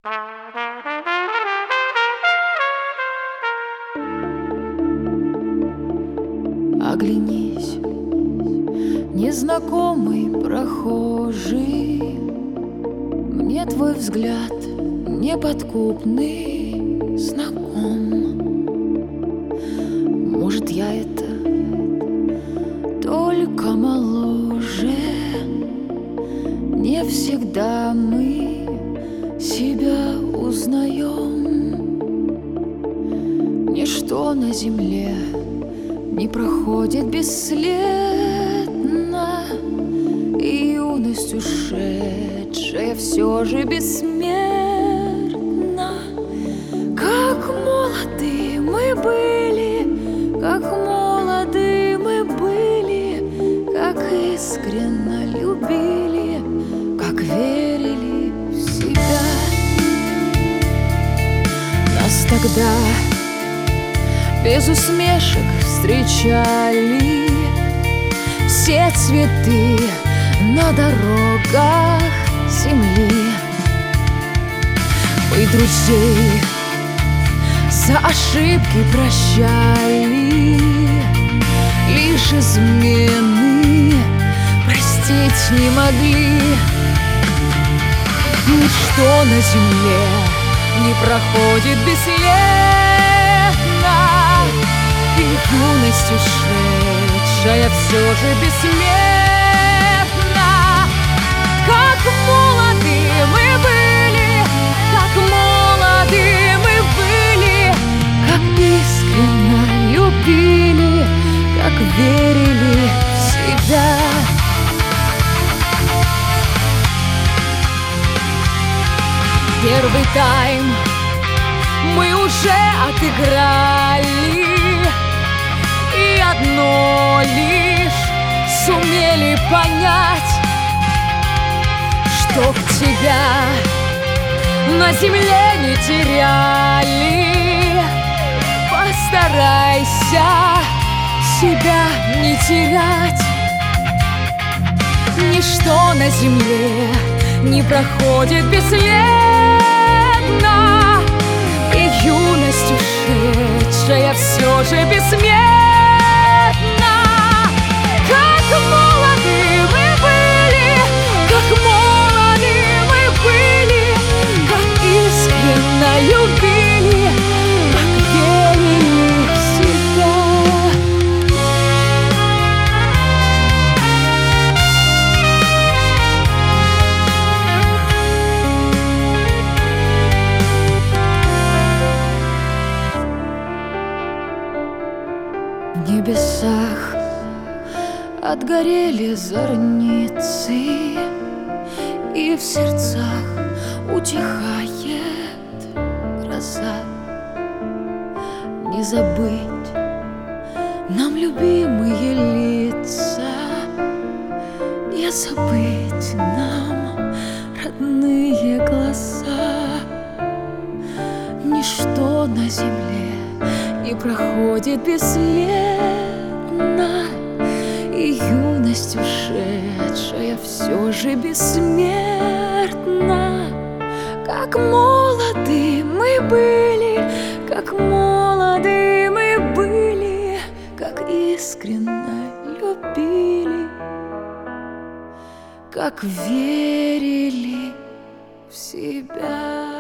Оглянись, незнакомый прохожий, мне твой взгляд неподкупный знаком. Может, я это только моложе, не всегда мы себя узнаем. Ничто на земле не проходит бесследно, и юность ушедшая все же бессмертна. Как молоды мы были, как молоды мы были, как искренно любили, как верили в себя. Нас тогда без усмешек встречали все цветы на дорогах земли. Мы друзей за ошибки прощали, лишь измены простить не могли. Ничто на земле не проходит бесследно, и юность ушедшая все же бессмертна. Как молоды мы были, как молоды мы были, как искренно любили, как верили в себя. Первый тайм мы уже отыграли, и одно лишь сумели понять, чтоб тебя на земле не теряли. Постарайся себя не терять. Ничто на земле не проходит бесследно, и юность ушедшая все же бессмертна. Как молоды мы были, как молоды мы были, как искренно любили, как верили в себя. В небесах отгорели зорницы, и в сердцах утихает гроза. Не забыть нам любимые лица, не забыть нам родные глаза. Ничто на земле не проходит бесследно, и юность ушедшая все же бессмертна. Как молоды мы были, как молоды мы были, как искренно любили, как верили в себя.